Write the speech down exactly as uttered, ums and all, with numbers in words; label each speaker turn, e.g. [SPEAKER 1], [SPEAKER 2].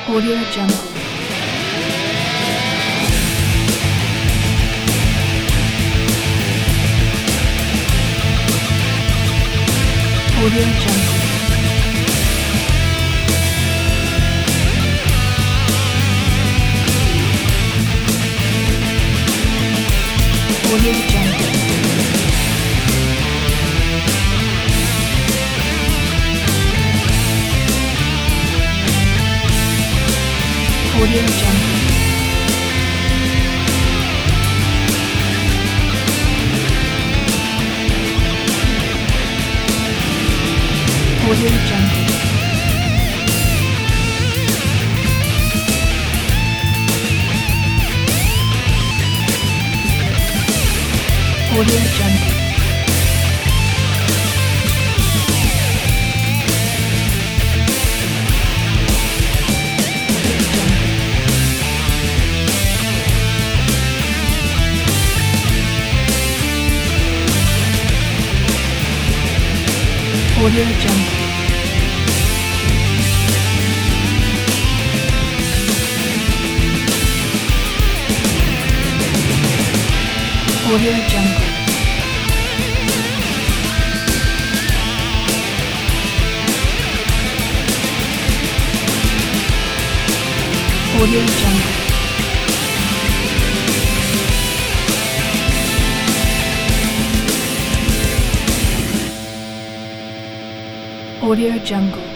[SPEAKER 1] Audio Jungle. Audio Jungle. Audio Jungle. Audio Jungle. Audio Jungle. Audio Jungle. Audio Jungle. Audio Jungle. Audio Jungle. Audio Jungle.